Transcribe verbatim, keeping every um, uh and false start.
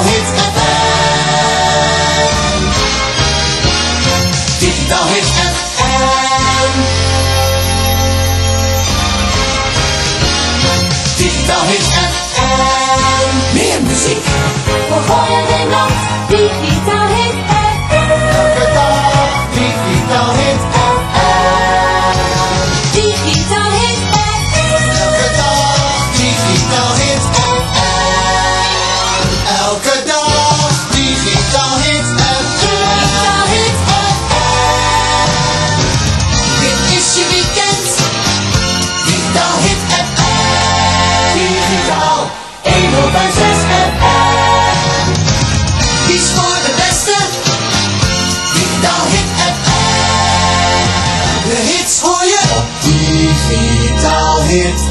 Hit F M. Digitaal Hit F M. Digitaal Hit F M. Meer muziek voor Gooi en nacht. Digitaal Hit F M. elke dag. Digitaal Hit F M. Digitaal Hit F M. Elke dag. Digitaal Hit F M. Elke dag. Digitaal Hit F M. Digitaal Hit F M. Dit is je weekend. Digitaal Hit F M. Digitaal honderdvijf F M. Kies voor de beste. Digitaal Hit F M. De hits hoor je op Digitaal Hit